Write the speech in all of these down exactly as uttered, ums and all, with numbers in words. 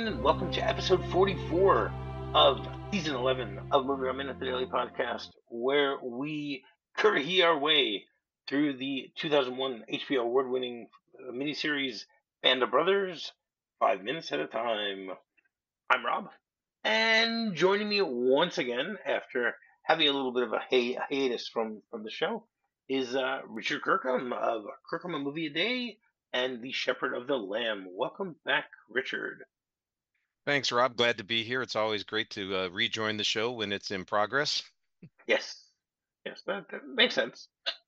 everyone, and welcome to episode forty-four of season eleven of Movie Room Minute, the Daily Podcast, where we curry our way through the two thousand one H B O award-winning miniseries Band of Brothers, five minutes at a time. I'm Rob, and joining me once again after having a little bit of a, hi- hiatus from, from the show is uh, Richard Kirkham of Kirkham a Movie a Day and the Shepherd of the Lamb. Welcome back, Richard. Thanks, Rob. Glad to be here. It's always great to uh, rejoin the show when it's in progress. Yes, yes, that, that makes sense.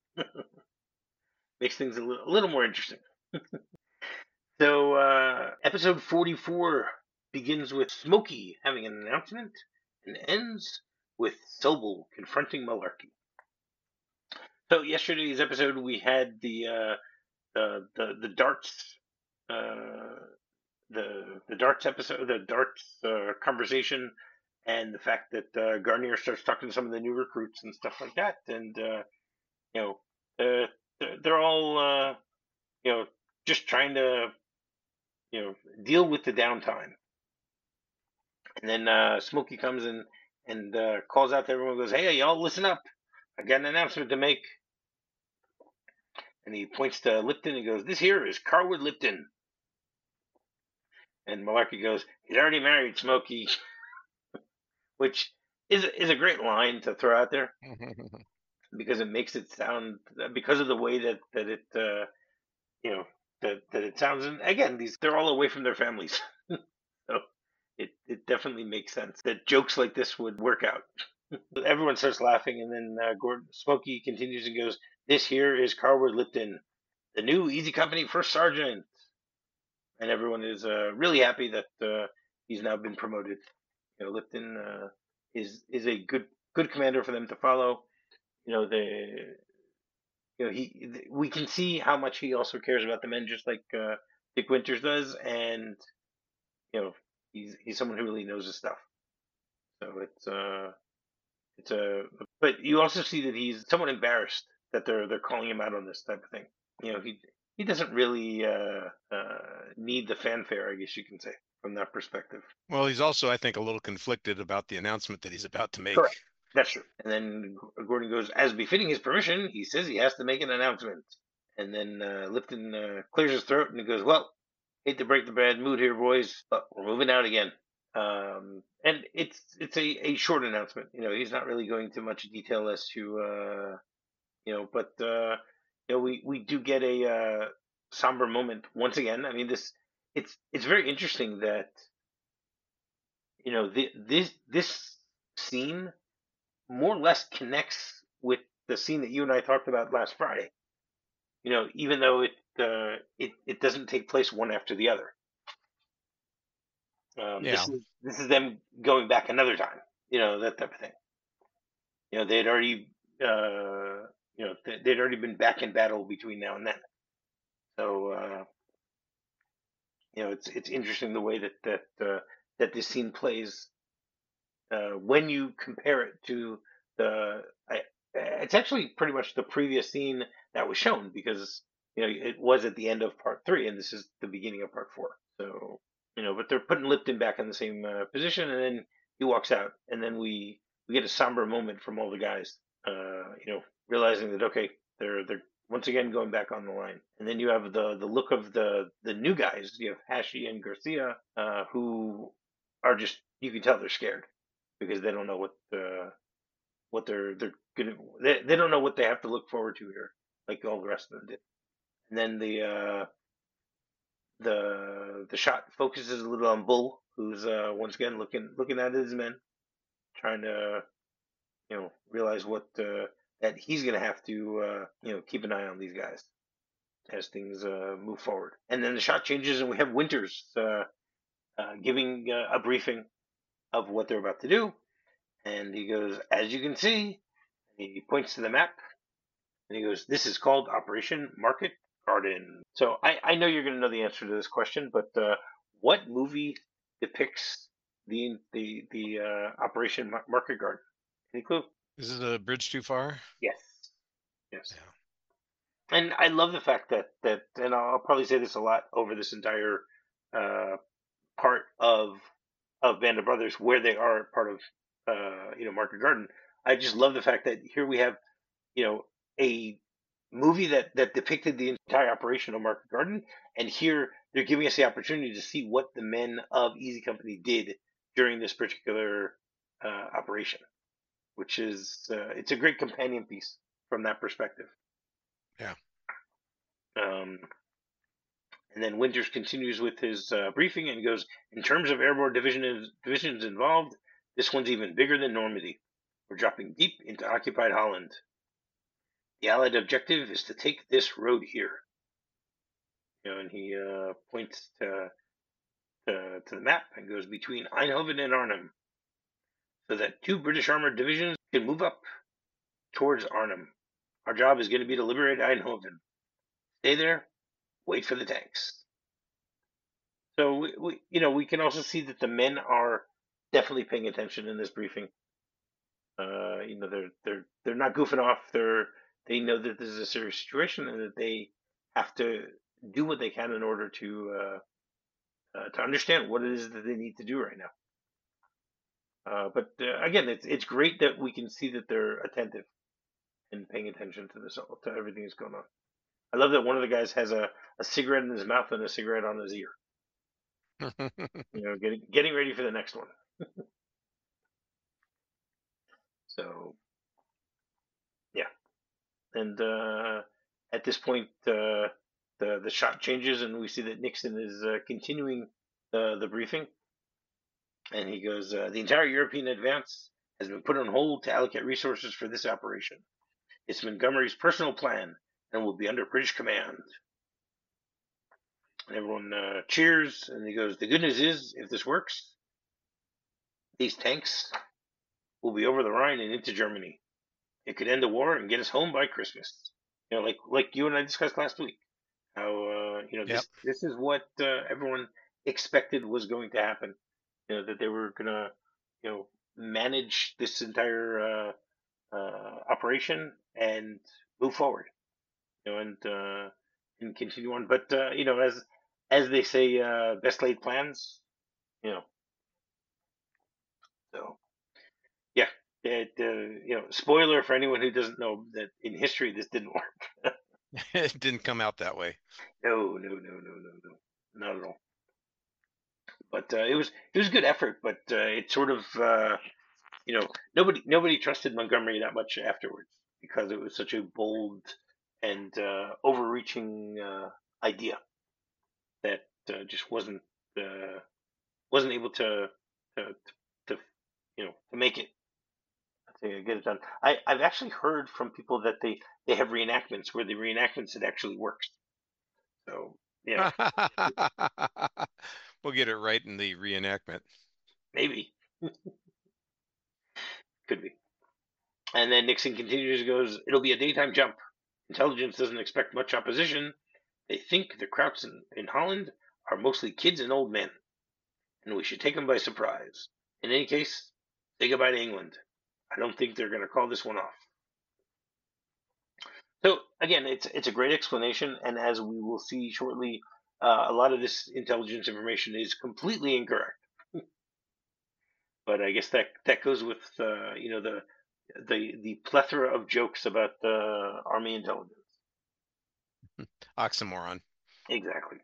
Makes things a little, a little more interesting. So, uh, episode forty-four begins with Smokey having an announcement and ends with Sobel confronting Malarkey. So, yesterday's episode we had the uh, the, the the darts uh, the the darts episode, the darts uh, conversation, and the fact that uh, Garnier starts talking to some of the new recruits and stuff like that, and uh, you know, uh, they're they're all uh, you know just trying to you know deal with the downtime, and then uh, Smokey comes in and uh, calls out to everyone, goes, "Hey, y'all, listen up! I got an announcement to make." And he points to Lipton and goes, "This here is Carwood Lipton." And Malarkey goes, "He's already married, Smokey," which is is a great line to throw out there because it makes it sound because of the way that that it uh, you know that that it sounds. And again, these they're all away from their families, so it it definitely makes sense that jokes like this would work out. Everyone starts laughing, and then uh, Gordon Smokey continues and goes, "This here is Carwood Lipton, the new Easy Company first sergeant," and everyone is uh, really happy that uh, he's now been promoted. You know, Lipton uh, is is a good good commander for them to follow. You know, the you know he we can see how much he also cares about the men, just like uh, Dick Winters does, and you know he's he's someone who really knows his stuff. So it's uh it's a but you also see that he's somewhat embarrassed that they're they're calling him out on this type of thing. You know he he doesn't really uh, uh, need the fanfare, I guess you can say, from that perspective. Well, he's also, I think, a little conflicted about the announcement that he's about to make. Correct. That's true. And then Gordon goes, as befitting his permission, he says he has to make an announcement. And then uh, Lipton uh, clears his throat and he goes, "Well, hate to break the bad mood here, boys, but we're moving out again." Um, and it's it's a, a short announcement. You know, he's not really going into much detail as to uh, you know, but uh, you know, we we do get a uh, somber moment once again. I mean, this it's it's very interesting that you know the, this this scene more or less connects with the scene that you and I talked about last Friday. You know, even though it uh, it it doesn't take place one after the other. Um, Yeah. this is this is them going back another time. You know, that type of thing. You know, they'd already uh, you know they- they'd already been back in battle between now and then. So uh, you know, it's it's interesting the way that that uh, that this scene plays uh, when you compare it to the. I, it's actually pretty much the previous scene that was shown because you know it was at the end of part three, and this is the beginning of part four. So you know, but they're putting Lipton back in the same uh, position, and then he walks out, and then we we get a somber moment from all the guys. Uh, you know, realizing that okay, they're they're once again going back on the line, and then you have the the look of the the new guys. You have Hashi and Garcia, uh, who are just you can tell they're scared because they don't know what uh, what they're they're gonna they, they don't know what they have to look forward to here, like all the rest of them did. And then the uh, the the shot focuses a little on Bull, who's uh, once again looking looking at his men, trying to you know realize what uh, that he's gonna have to uh, you know keep an eye on these guys as things uh, move forward. And then the shot changes, and we have Winters uh, uh, giving uh, a briefing of what they're about to do. And he goes, "As you can see," he points to the map, and he goes, "This is called Operation Market Garden." So I, I know you're going to know the answer to this question, but uh, what movie depicts the the the uh, Operation Market Garden? Any clue? Is it a bridge too far? Yes, yes. Yeah. And I love the fact that that, and I'll probably say this a lot over this entire uh, part of of Band of Brothers, where they are part of uh, you know Market Garden. I just love the fact that here we have you know a movie that that depicted the entire operation of Market Garden, and here they're giving us the opportunity to see what the men of Easy Company did during this particular uh, operation, which is uh, it's a great companion piece from that perspective. Yeah. Um, and then Winters continues with his uh, briefing and goes, in terms of airborne division divisions involved, this one's even bigger than Normandy. We're dropping deep into occupied Holland. The Allied objective is to take this road here. You know, and he uh, points to, to to the map and goes between Eindhoven and Arnhem, so that two British armored divisions can move up towards Arnhem. Our job is going to be to liberate Eindhoven. Stay there, wait for the tanks. So we, we, you know, we can also see that the men are definitely paying attention in this briefing. Uh, you know, they're they're they're not goofing off. They're they know that this is a serious situation and that they have to do what they can in order to uh, uh, to understand what it is that they need to do right now. Uh, but uh, again, it's it's great that we can see that they're attentive and paying attention to this to everything that's going on. I love that one of the guys has a, a cigarette in his mouth and a cigarette on his ear. You know, getting getting ready for the next one. So yeah, and uh, at this point, uh, the the shot changes, and we see that Nixon is uh, continuing the the briefing, and he goes, uh, "The entire European advance has been put on hold to allocate resources for this operation. It's Montgomery's personal plan and will be under British command." And everyone uh, cheers, and he goes, "The good news is, if this works, these tanks will be over the Rhine and into Germany. It could end the war and get us home by Christmas." You know, like like you and I discussed last week, how uh, you know Yep. this this is what uh, everyone expected was going to happen. You know that they were gonna you know manage this entire uh, uh, operation and move forward. You know, and uh, and continue on. But uh, you know, as as they say, uh, best laid plans. You know, so yeah. It, uh, you know, spoiler for anyone who doesn't know that in history this didn't work. It didn't come out that way. No, no, no, no, no, no, not at all. But uh, it was it was a good effort, but uh, it sort of uh, you know nobody nobody trusted Montgomery that much afterwards because it was such a bold and uh, overreaching uh, idea that uh, just wasn't uh, wasn't able to, to to you know to make it to get it done. I I've actually heard from people that they they have reenactments where the reenactments it actually works. So you know We'll get it right in the reenactment. maybe could be. And then Nixon continues and goes, "It'll be a daytime jump. Intelligence doesn't expect much opposition. They think the Krauts in, in Holland are mostly kids and old men, and we should take them by surprise. In any case, say goodbye to England. I don't think they're going to call this one off." So again, it's it's a great explanation, and as we will see shortly, uh, a lot of this intelligence information is completely incorrect. But I guess that that goes with uh, you know the the the plethora of jokes about the army intelligence. Oxymoron. Exactly.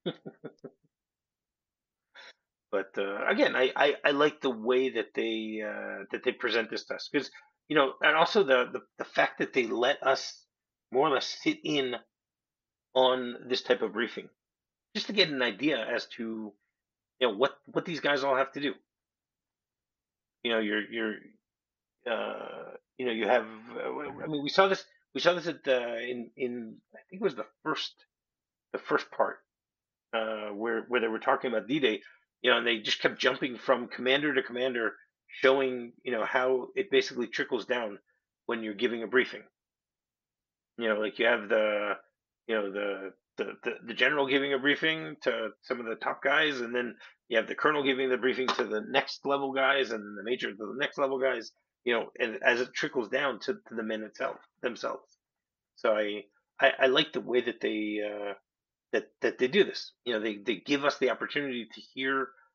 But uh, again, I, I, I like the way that they uh, that they present this to us because you know, and also the, the the fact that they let us more or less sit in on this type of briefing just to get an idea as to you know what what these guys all have to do. You know, you're you're uh, you know you have. Uh, I mean, we saw this we saw this at the in in I think it was the first the first part uh, where where they were talking about D-Day, you know, and they just kept jumping from commander to commander, showing you know how it basically trickles down when you're giving a briefing. You know, like you have the you know the the, the, the general giving a briefing to some of the top guys, and then you have the colonel giving the briefing to the next level guys, and the major to the next level guys. You know, and as it trickles down to, to the men itself themselves. So I I, I like the way that they uh, that that they do this. You know, they they give us the opportunity to hear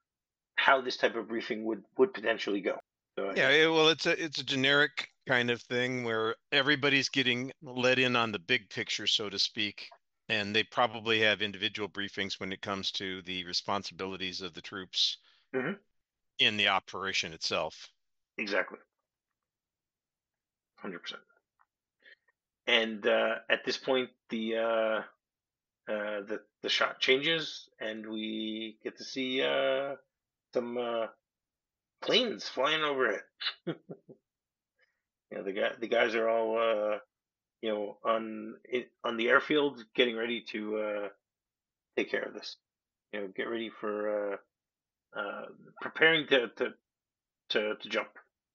how this type of briefing would would potentially go. So Yeah, I, it, well, it's a it's a generic kind of thing where everybody's getting let in on the big picture, so to speak, and they probably have individual briefings when it comes to the responsibilities of the troops mhm, in the operation itself. exactly, one hundred percent. And uh, at this point, the uh, uh, the the shot changes, and we get to see uh, some uh, planes flying overhead. You know, the guy the guys are all uh, you know on it, on the airfield, getting ready to uh, take care of this. You know, get ready for uh, uh, preparing to, to to to jump.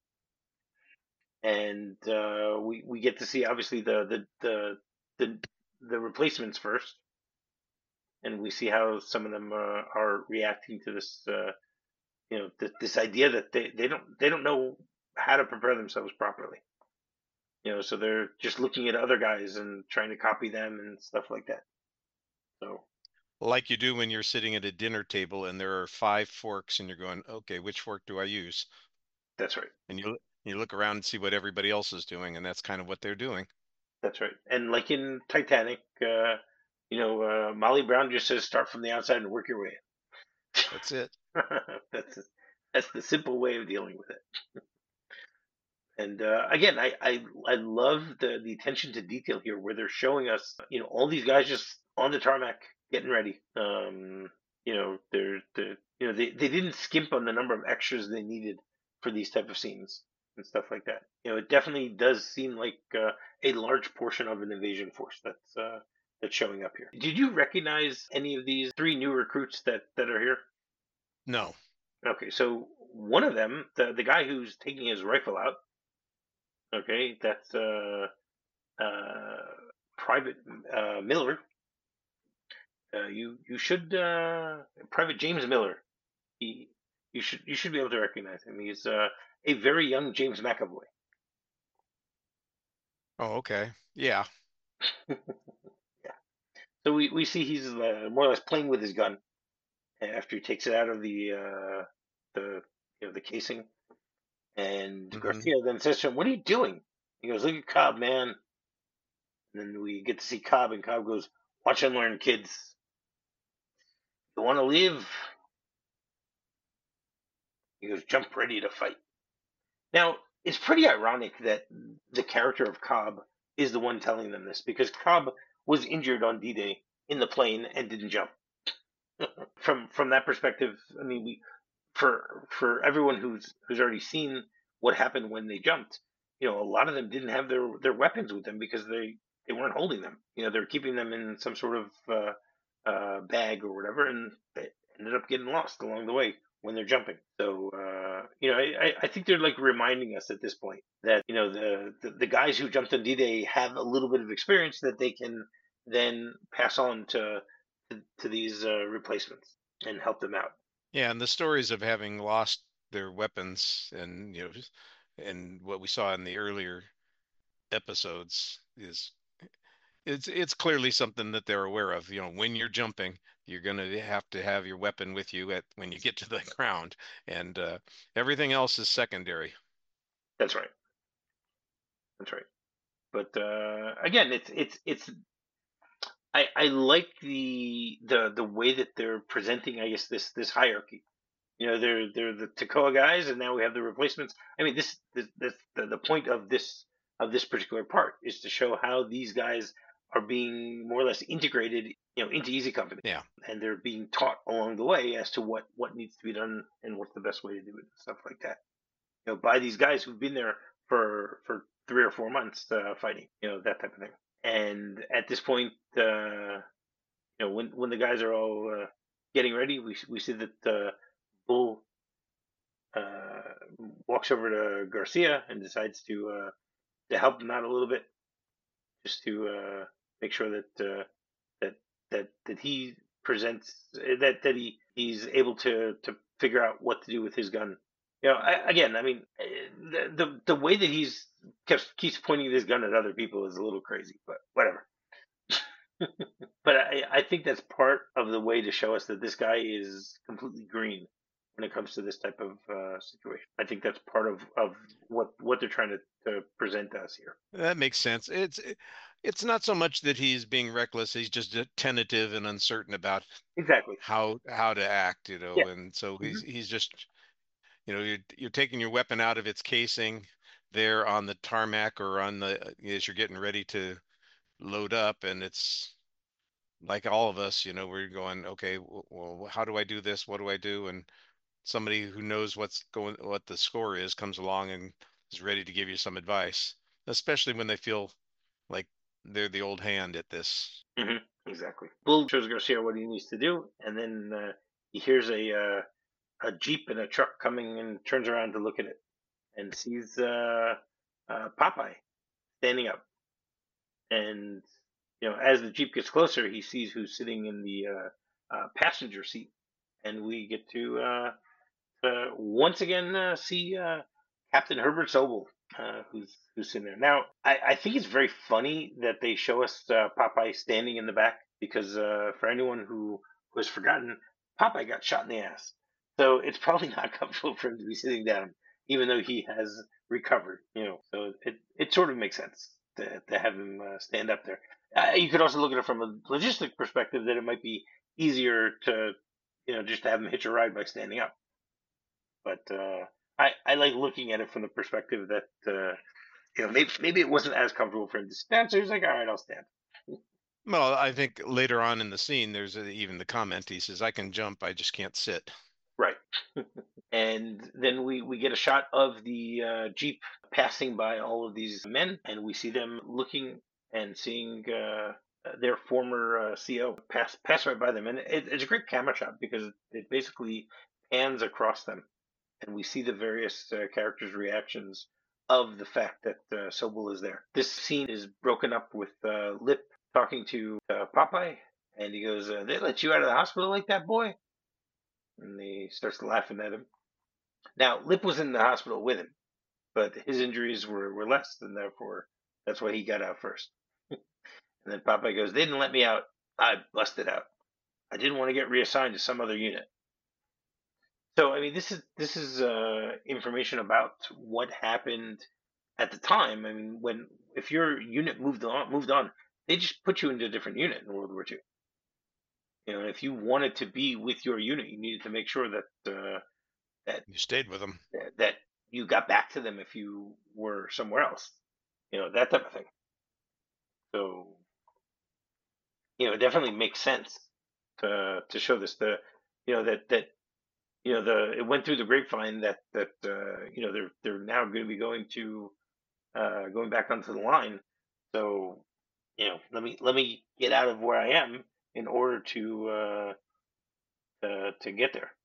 And uh, we we get to see obviously the the the the, the replacements first, and we see how some of them uh, are reacting to this. Uh, you know, th- this idea that they, they don't they don't know how to prepare themselves properly. You know, so they're just looking at other guys and trying to copy them and stuff like that. So Like you do when you're sitting at a dinner table and there are five forks and you're going, okay, which fork do I use? that's right. And you you look around and see what everybody else is doing, and that's kind of what they're doing. That's right. And like in Titanic, uh, you know, uh, Molly Brown just says start from the outside and work your way That's it. in. that's that's the simple way of dealing with it. And uh, again, I, I I love the the attention to detail here, where they're showing us, you know, all these guys just on the tarmac getting ready. Um, you know, they're the you know they, they didn't skimp on the number of extras they needed for these type of scenes and stuff like that. You know, it definitely does seem like uh, a large portion of an invasion force that's uh, that's showing up here. Did you recognize any of these three new recruits that that are here? No. Okay, so one of them, the the guy who's taking his rifle out. Okay, that's uh, uh, Private uh, Miller. Uh, you you should uh, Private James Miller. He you should you should be able to recognize him. He's uh, a very young James McAvoy. Oh, okay. Yeah. Yeah. So we, we see he's uh, more or less playing with his gun after he takes it out of the uh, the you know the casing. And Hmm. Garcia then says to him, "What are you doing?" He goes, "Look at Cobb, man." And then we get to see Cobb, and Cobb goes, "Watch and learn, kids. You want to live?" He goes, "Jump ready to fight." Now, it's pretty ironic that the character of Cobb is the one telling them this, because Cobb was injured on D-Day in the plane and didn't jump. From from that perspective, I mean, we for for everyone who's who's already seen what happened when they jumped, you know, a lot of them didn't have their their weapons with them because they they weren't holding them. You know, they're keeping them in some sort of uh, uh, bag or whatever, and they ended up getting lost along the way when they're jumping. So uh, you know, I, I think they're like reminding us at this point that you know the, the the guys who jumped on D-Day have a little bit of experience that they can then pass on to to, to these uh, replacements and help them out. Yeah, and the stories of having lost their weapons and you know and what we saw in the earlier episodes is it's it's clearly something that they're aware of. You know, when you're jumping, you're going to have to have your weapon with you at when you get to the ground, and uh, everything else is secondary. That's right. That's right. But uh, again, it's it's it's I, I like the the the way that they're presenting, I guess, this this hierarchy. You know, they're they're the Takoa guys, and now we have the replacements. I mean, this this, this the, the point of this of this particular part is to show how these guys are being more or less integrated, you know, into Easy Company, Yeah. and they're being taught along the way as to what what needs to be done and what's the best way to do it, and stuff like that. You know, by these guys who've been there for for three or four months uh, fighting, you know, that type of thing. And at this point, uh, you know, when when the guys are all uh, getting ready, we we see that uh, Bull uh, walks over to Garcia and decides to uh, to help him out a little bit, just to uh, make sure that uh, that that that he presents that that he he's able to to figure out what to do with his gun. You know, I, again, I mean, eh, the, the the way that he's keeps keeps pointing his gun at other people is a little crazy, but whatever. But I, I think that's part of the way to show us that this guy is completely green. when it comes to this type of uh, situation. I think that's part of, of what what they're trying to, to present to us here. That makes sense. It's it's not so much that he's being reckless, he's just uh, tentative and uncertain about Exactly. how how to act, you Yeah. know, and so Hmm. he's he's just, you know, you're you're taking your weapon out of its casing there on the tarmac or on the as you're getting ready to load up, and it's like all of us, you know, we're going, okay, well, how do I do this? What do I do? And somebody who knows what's going, what the score is, comes along and is ready to give you some advice, especially when they feel like they're the old hand at this. Hmm. Exactly. Bull shows Garcia what he needs to do, and then uh, he hears a uh, a jeep and a truck coming, and turns around to look at it, and sees uh, uh, Popeye standing up. And you know, as the jeep gets closer, he sees who's sitting in the uh, uh, passenger seat, and we get to uh, uh, once again uh, see uh, Captain Herbert Sobel, uh, who's who's sitting there. Now, I, I think it's very funny that they show us uh, Popeye standing in the back because uh, for anyone who was forgotten, Popeye got shot in the ass, so it's probably not comfortable for him to be sitting down, even though he has recovered. You know, so it it sort of makes sense to to have him uh, stand up there. Uh, you could also look at it from a logistic perspective that it might be easier to you know just to have him hitch a ride by standing up. But uh, I I like looking at it from the perspective that uh, you know maybe maybe it wasn't as comfortable for him to stand, so he's like, all right, I'll stand. Well, I think later on in the scene, there's a, even the comment. He says, "I can jump, I just can't sit." Right. And then we we get a shot of the uh, jeep passing by all of these men, and we see them looking and seeing uh, their former uh, C O pass pass right by them, and it, it's a great camera shot because it basically pans across them, and we see the various uh, characters' reactions of the fact that uh, Sobel is there. This scene is broken up with uh, Lip talking to uh, Popeye, and he goes, uh, "They let you out of the hospital like that, boy?" And he starts laughing at him. Now, Lip was in the hospital with him, but his injuries were, were less, and therefore that's why he got out first. And then Popeye goes, "They didn't let me out. I busted out. I didn't want to get reassigned to some other unit." So I mean, this is this is uh, information about what happened at the time. I mean, when if your unit moved on, moved on, they just put you into a different unit in World War Two. You know, if you wanted to be with your unit, you needed to make sure that uh, that You stayed with him. that you got back to them if you were somewhere else. You know, that type of thing. So you know, it definitely makes sense to to show this. The you know that that you know the it went through the grapevine that that uh, you know they're they're now going to be going to uh, going back onto the line. So, you know, let me let me get out of where I am in order to uh, uh, to get there.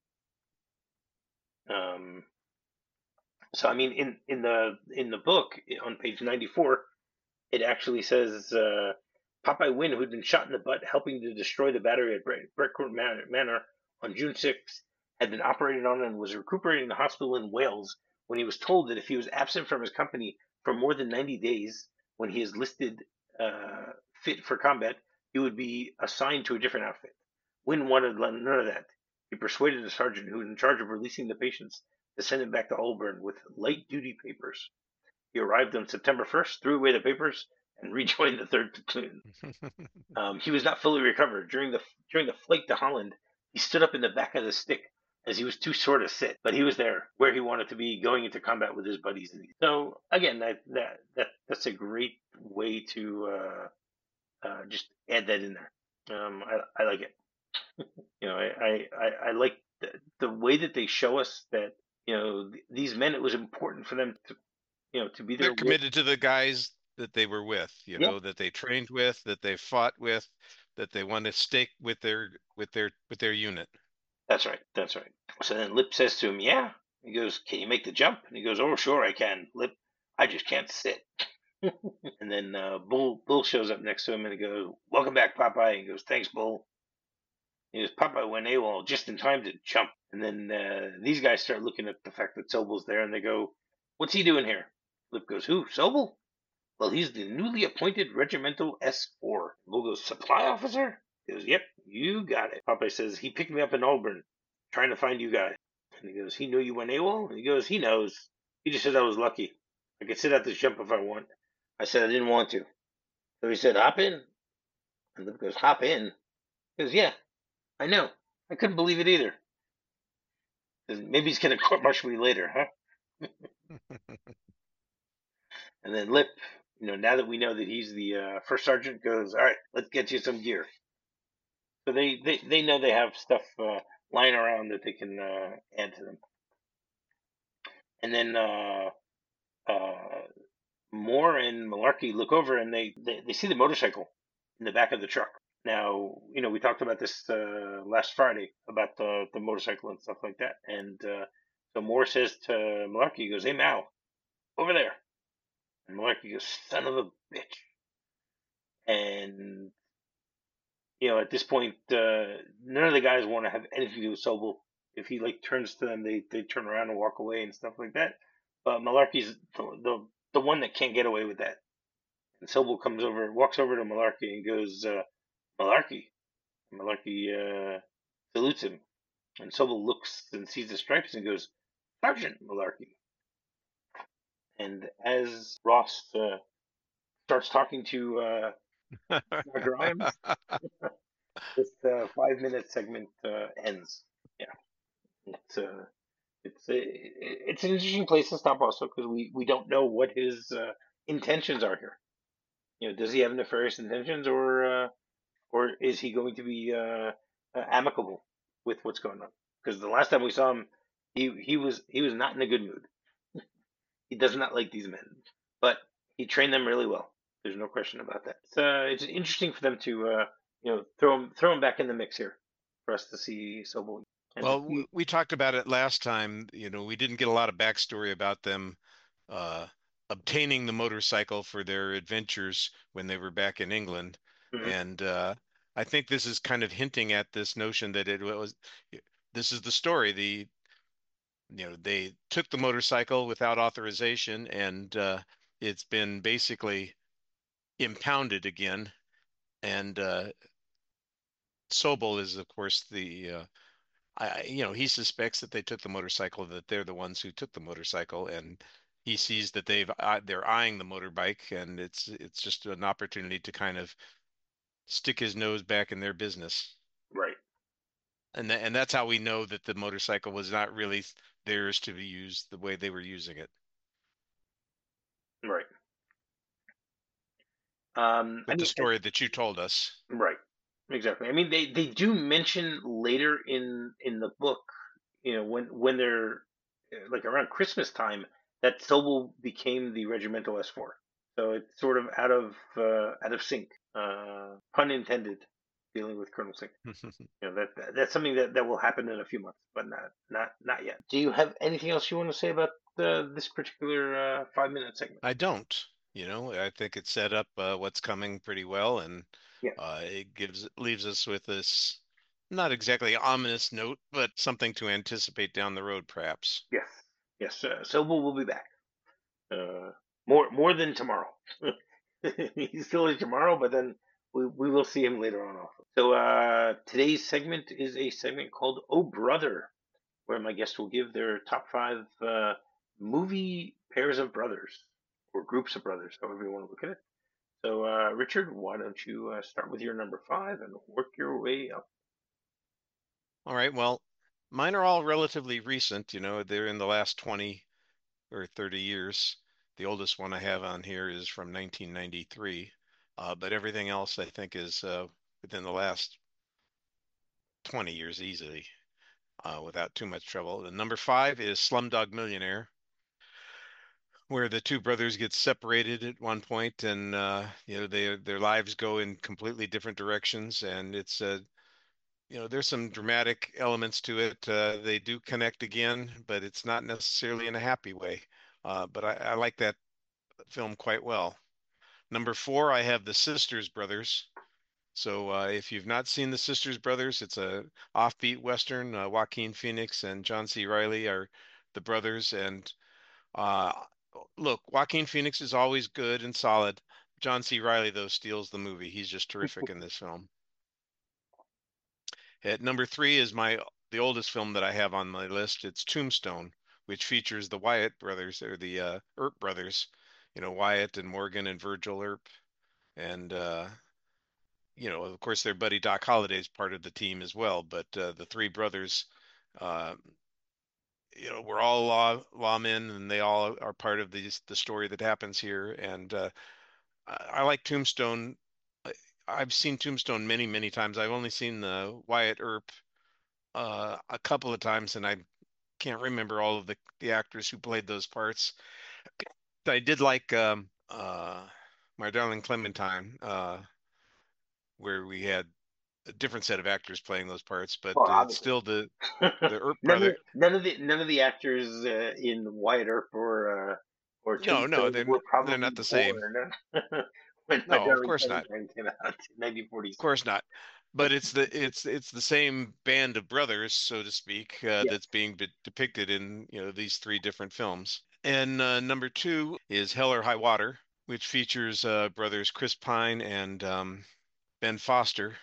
Um, so, I mean, in in the in the book on page ninety four, it actually says uh, Popeye Wynn, who'd been shot in the butt helping to destroy the battery at Bre- Brecourt Manor, Manor on June sixth, had been operated on and was recuperating in the hospital in Wales when he was told that if he was absent from his company for more than ninety days, when he is listed uh, fit for combat, he would be assigned to a different outfit. Wynn wanted none of that. He persuaded the sergeant who was in charge of releasing the patients to send him back to Holborn with light duty papers. He arrived on September first, threw away the papers, and rejoined the third platoon. Um, he was not fully recovered. During the during the flight to Holland, he stood up in the back of the stick as he was too sore to sit, but he was there where he wanted to be, going into combat with his buddies. So again, that that, that that's a great way to uh, uh, just add that in there. Um, I, I like it. You know, I I, I like the, the way that they show us that you know th- these men. It was important for them to you know to be They're there with. committed to the guys that they were with, you Yeah, know, that they trained with, that they fought with, that they want to stick with their with their with their unit. that's right. That's right. So then Lip says to him, "Yeah." He goes, "Can you make the jump?" And he goes, "Oh, sure I can, Lip. I just can't sit." And then uh, Bull Bull shows up next to him and he goes, "Welcome back, Popeye." He goes, "Thanks, Bull." He goes, "Popeye went AWOL just in time to jump." And then uh, these guys start looking at the fact that Sobel's there and they go, "What's he doing here?" Lip goes, "Who? Sobel? Well, he's the newly appointed regimental S four." Bull goes, "Supply officer?" He goes, "Yep, you got it." Popeye says, "He picked me up in Auburn. trying to find you guys. And he goes, he knew you went AWOL? And he goes, he knows. He just said I was lucky. I could sit out this jump if I want. I said I didn't want to. So he said, hop in. And Lip goes, hop in? He goes, yeah, I know. I couldn't believe it either. He goes, maybe he's going to court martial me later, huh? And then Lip, you know, now that we know that he's the uh, first sergeant, goes, all right, let's get you some gear. So they, they, they know they have stuff uh, lying around that they can uh, add to them. And then uh, uh, Moore and Malarkey look over and they, they, they see the motorcycle in the back of the truck. Now, you know, we talked about this uh, last Friday about the, the motorcycle and stuff like that. And uh, so Moore says to Malarkey, he goes, hey, Mal, over there. And Malarkey goes, son of a bitch. And, you know, at this point, uh, none of the guys want to have anything to do with Sobel. If he, like, turns to them, they, they turn around and walk away and stuff like that. But Malarkey's the, the, the one that can't get away with that. And Sobel comes over, walks over to Malarkey and goes, uh, Malarkey. And Malarkey uh, salutes him. And Sobel looks and sees the stripes and goes, Sergeant Malarkey. And as Ross uh, starts talking to uh, Grimes, this uh, five-minute segment uh, ends. Yeah, it's uh, it's a, it's an interesting place to stop also because we, we don't know what his uh, intentions are here. You know, does he have nefarious intentions, or uh, or is he going to be uh, uh, amicable with what's going on? Because the last time we saw him, he he was he was not in a good mood. He does not like these men, but he trained them really well. There's no question about that. It's, uh, it's interesting for them to uh, you know throw him throw him back in the mix here for us to see Sobel. And Well, he, we talked about it last time. You know, we didn't get a lot of backstory about them uh, obtaining the motorcycle for their adventures when they were back in England. mhm, And uh, I think this is kind of hinting at this notion that it was, this is the story. The, you know, they took the motorcycle without authorization and uh, it's been basically impounded again. And uh, Sobel is, of course, the uh, I, you know, he suspects that they took the motorcycle, that they're the ones who took the motorcycle, and he sees that they've uh, they're eyeing the motorbike, and it's it's just an opportunity to kind of stick his nose back in their business, right, and th and that's how we know that the motorcycle was not really theirs to be used the way they were using it. right. Um, I With the mean, story that you told us. right, exactly. I mean, they, they do mention later in in the book, you know, when when they're uh, like around Christmas time, that Sobel became the regimental S four. So it's sort of out of uh, out of sync, uh, pun intended, dealing with Colonel Singh. You know that, that that's something that, that will happen in a few months, but not not not yet. Do you have anything else you want to say about the, this particular uh, five minute segment? I don't. You know, I think it set up uh, what's coming pretty well, and Yeah. uh, it gives leaves us with this not exactly ominous note, but something to anticipate down the road, perhaps. Yes. Yes. Uh, Sobel will be back. Uh, more more than tomorrow. He's still in tomorrow, but then we, we will see him later on also. So uh, today's segment is a segment called Oh Brother, where my guests will give their top five uh, movie pairs of brothers or groups of brothers, however you want to look at it. So uh, Richard, why don't you uh, start with your number five and work your way up? All right, well, mine are all relatively recent. You know, they're in the last twenty or thirty years. The oldest one I have on here is from nineteen ninety-three, uh, but everything else I think is uh, within the last twenty years easily, uh, without too much trouble. The number five is Slumdog Millionaire, where the two brothers get separated at one point, and uh, you know they their lives go in completely different directions, and it's a you know there's some dramatic elements to it. Uh, they do connect again, but it's not necessarily in a happy way. Uh, but I, I like that film quite well. Number four, I have The Sisters Brothers. So uh, if you've not seen The Sisters Brothers, it's a offbeat Western. Uh, Joaquin Phoenix and John C. Reilly are the brothers, and uh, look, Joaquin Phoenix is always good and solid. John C. Reilly, though, steals the movie. He's just terrific in this film. At number three is my the oldest film that I have on my list. It's Tombstone, which features the Wyatt brothers, or the uh, Earp brothers, you know, Wyatt and Morgan and Virgil Earp. And, uh, you know, of course, their buddy Doc Holliday is part of the team as well. But uh, the three brothers, uh, you know, we're all law lawmen, and they all are part of the the story that happens here. And uh, I, I like Tombstone. I- I've seen Tombstone many, many times. I've only seen the Wyatt Earp uh, a couple of times, and I can't remember all of the the actors who played those parts. I did like um, uh, My Darling Clementine, uh, where we had a different set of actors playing those parts, but Well, it's obviously. still the the Earp none of brother. none of the none of the actors uh, in Wyatt Earp or uh, or No, no, Tombstone they're were they're probably not the same. born when My No, of Darling course not. Clementine came out in Of nineteen forty-six. course not. But it's the it's it's the same band of brothers, so to speak, uh, Yes. that's being be depicted in, you know, these three different films. And uh, number two is Hell or High Water, which features uh, brothers Chris Pine and um, Ben Foster,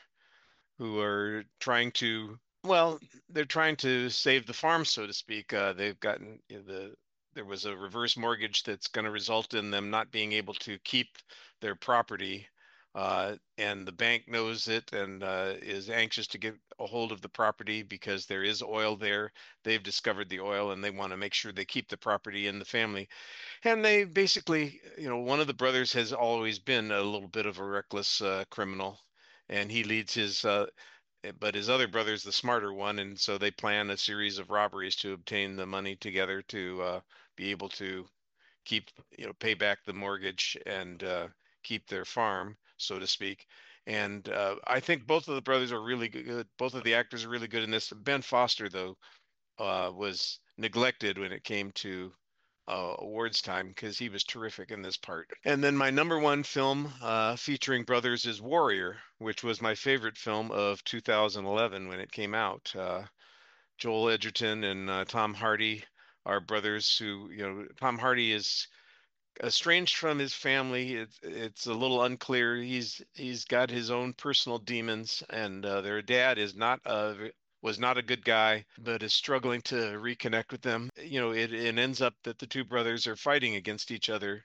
who are trying to, well, they're trying to save the farm, so to speak. Uh, they've gotten, you know, the there was a reverse mortgage that's going to result in them not being able to keep their property. Uh, and the bank knows it and uh, is anxious to get a hold of the property because there is oil there. They've discovered the oil and they want to make sure they keep the property in the family. And they basically, you know, one of the brothers has always been a little bit of a reckless uh, criminal, and he leads his uh, but his other brother's the smarter one, and so they plan a series of robberies to obtain the money together to uh, be able to keep, you know, pay back the mortgage and uh, keep their farm, so to speak. And uh, I think both of the brothers are really good. Both of the actors are really good in this. Ben Foster, though, uh, was neglected when it came to uh, awards time because he was terrific in this part. And then my number one film uh, featuring brothers is Warrior, which was my favorite film of two thousand eleven when it came out. Uh, Joel Edgerton and uh, Tom Hardy are brothers who, you know, Tom Hardy is estranged from his family. It's it's a little unclear. He's he's got his own personal demons, and uh, their dad is not a was not a good guy, but is struggling to reconnect with them. You know, it, it ends up that the two brothers are fighting against each other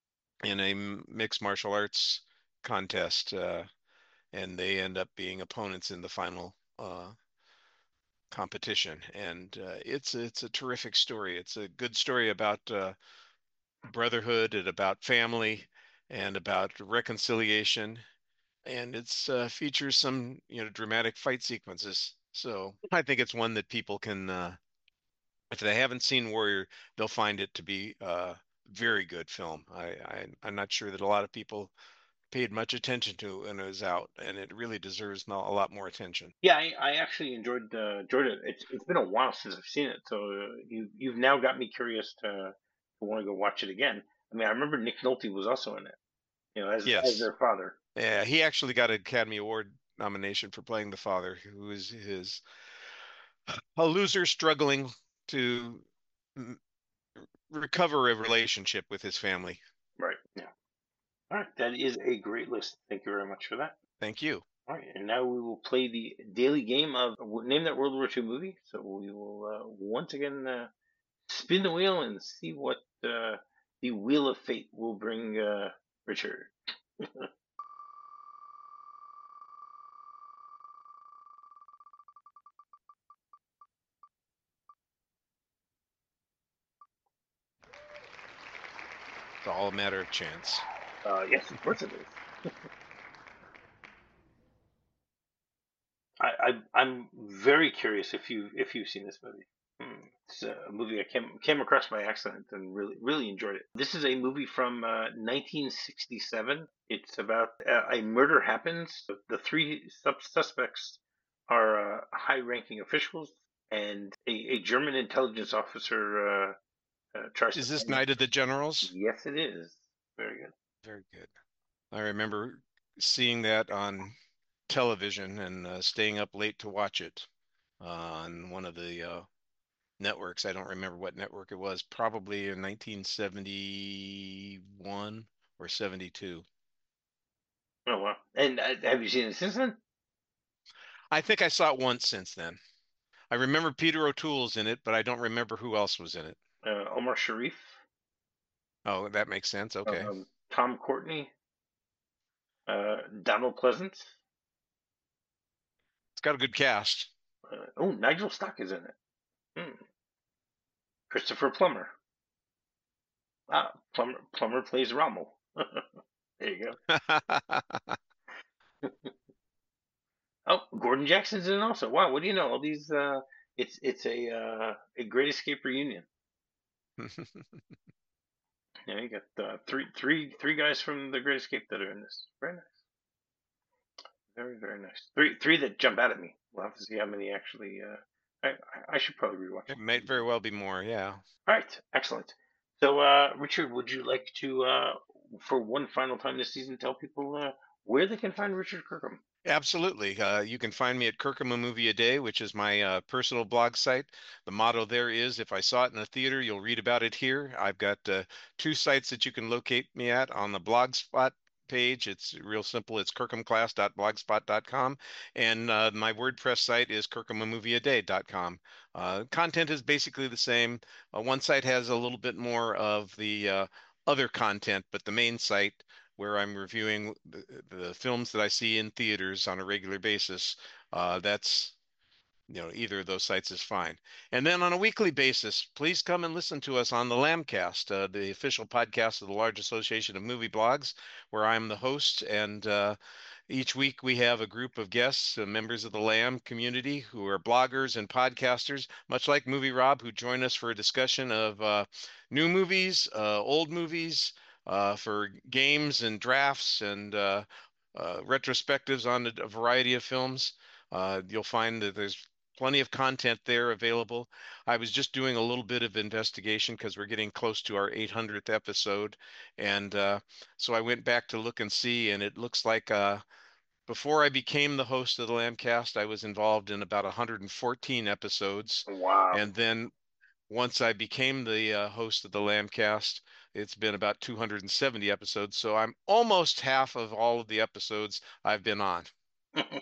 in a mixed martial arts contest, uh, and they end up being opponents in the final uh, competition. And uh, it's it's a terrific story. It's a good story about uh, brotherhood and about family and about reconciliation. And it's uh, features some, you know, dramatic fight sequences. So I think it's one that people can, uh, if they haven't seen Warrior, they'll find it to be a very good film. I, I I'm not sure that a lot of people paid much attention to when it was out, and it really deserves a lot more attention. Yeah, I, I actually enjoyed uh, enjoyed it. It's it's been a while since I've seen it, so uh, you you've now got me curious to to want to go watch it again. I mean, I remember Nick Nolte was also in it, you know, as as Yes. their father. Yeah, he actually got an Academy Award nomination for playing the father, who is his a loser struggling to mm, recover a relationship with his family. Right. Yeah. All right. That is a great list. Thank you very much for that. Thank you. All right, and now we will play the daily game of name that World War Two movie. So we will uh, once again uh, spin the wheel and see what uh, the wheel of fate will bring uh, Richard. It's all a matter of chance. Uh, yes, of course it is. I, I I'm very curious if you if you've seen this movie. Hmm. It's a movie I came came across by accident and really really enjoyed it. This is a movie from uh, nineteen sixty-seven. It's about uh, a murder happens. The three sub- suspects are uh, high-ranking officials, and a, a German intelligence officer uh, uh, tries to Is this find. Night of the Generals? Yes, it is. Very good. Very good. I remember seeing that on television and uh, staying up late to watch it uh, on one of the uh, networks. I don't remember what network it was, probably in nineteen seventy-one or seventy-two. Oh wow! And uh, have you seen it since then? I think I saw it once since then. I remember Peter O'Toole's in it, but I don't remember who else was in it. Uh, Omar Sharif. Oh, that makes sense. Okay. Um, Tom Courtney. Uh, Donald Pleasance. It's got a good cast. Uh, oh, Nigel Stock is in it. Hmm. Christopher Plummer. Ah, Plummer, Plummer plays Rommel. There you go. Oh, Gordon Jackson's in it also. Wow, what do you know? All these, uh, it's it's a uh, a Great Escape reunion. Yeah, you got uh, three three three guys from the Great Escape that are in this. Very nice. Very very nice. Three three that jump out at me. We'll have to see how many actually. Uh, I I should probably rewatch It it. might very well be more. Yeah. All right, excellent. So, uh, Richard, would you like to, uh, for one final time this season, tell people uh, where they can find Richard Kirkham? Absolutely. Uh, you can find me at Kirkham a Movie a Day, which is my uh, personal blog site. The motto there is, if I saw it in a theater, you'll read about it here. I've got uh, two sites that you can locate me at on the Blogspot page. It's real simple. It's kirkham class dot blogspot dot com. And uh, my WordPress site is kirkham a movie a day dot com. Uh, content is basically the same. Uh, one site has a little bit more of the uh, other content, but the main site where I'm reviewing the, the films that I see in theaters on a regular basis, uh, that's, you know, either of those sites is fine. And then on a weekly basis, please come and listen to us on the Lambcast, uh, the official podcast of the Large Association of Movie Blogs, where I'm the host. And uh, each week we have a group of guests, uh, members of the Lamb community who are bloggers and podcasters, much like Movie Rob, who join us for a discussion of uh, new movies, uh, old movies, uh, for games and drafts and uh, uh, retrospectives on a, a variety of films. Uh, you'll find that there's plenty of content there available. I was just doing a little bit of investigation because we're getting close to our eight hundredth episode. And uh, so I went back to look and see, and it looks like uh, before I became the host of the Lambcast, I was involved in about one hundred fourteen episodes. Wow. And then once I became the uh, host of the Lambcast, it's been about two hundred seventy episodes. So I'm almost half of all of the episodes I've been on. Okay,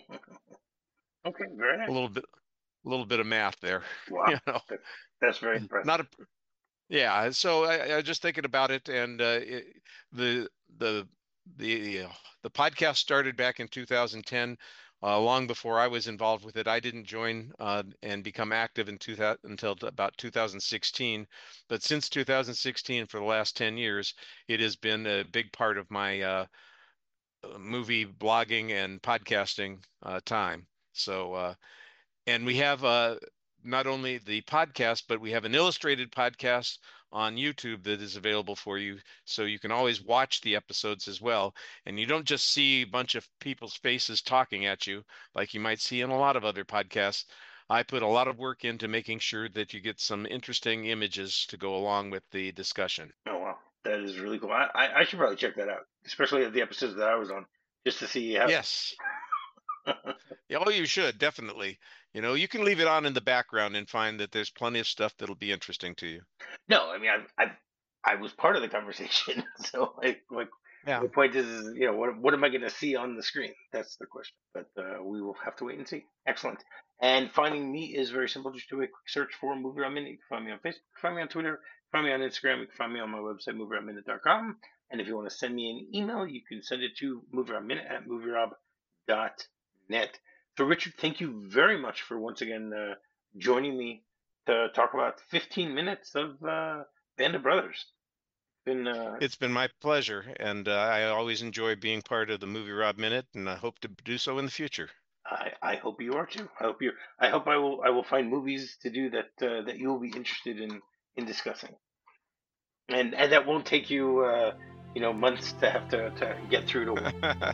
very nice. A little bit, a little bit of math there. Wow, you know, that's very impressive. Not a, yeah. So I, I was just thinking about it, and uh, it, the the the uh, the podcast started back in two thousand ten. Uh, long before I was involved with it. I didn't join uh, and become active in two thousand, until about two thousand sixteen. But since two thousand sixteen, for the last ten years, it has been a big part of my uh, movie blogging and podcasting uh, time. So, uh, and we have uh, not only the podcast, but we have an illustrated podcast on YouTube that is available for you. So you can always watch the episodes as well. And you don't just see a bunch of people's faces talking at you like you might see in a lot of other podcasts. I put a lot of work into making sure that you get some interesting images to go along with the discussion. Oh, wow. That is really cool. I, I, I should probably check that out, especially the episodes that I was on, just to see how. Yes. Yeah, oh, you should, definitely. You know, you can leave it on in the background and find that there's plenty of stuff that'll be interesting to you. No, I mean, I I I was part of the conversation, so like like Yeah. the point is, is, you know, what what am I going to see on the screen? That's the question. But uh, we will have to wait and see. Excellent. And finding me is very simple. Just do a quick search for Movie Rob Minute. You can find me on Facebook, you can find me on Twitter, you can find me on Instagram, you can find me on my website, movie rob minute dot com. And if you want to send me an email, you can send it to movierobminute at movie rob dot net. So, Richard, thank you very much for once again uh, joining me to talk about fifteen minutes of uh, Band of Brothers. Been, uh, It's been my pleasure, and uh, I always enjoy being part of the Movie Rob Minute, and I hope to do so in the future. I, I hope you are too. I hope you. I hope I will. I will find movies to do that uh, that you will be interested in in discussing, and and that won't take you uh, you know months to have to, to get through to.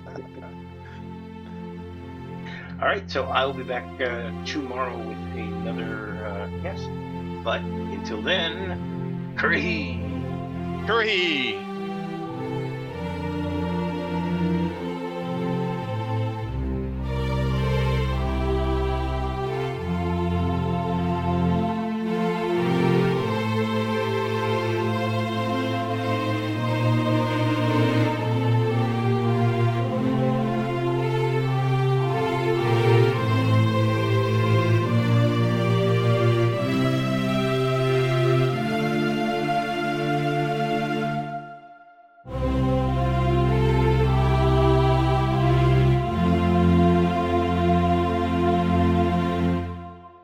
All right, so I will be back uh, tomorrow with another uh, guest. But until then, curry. Curry!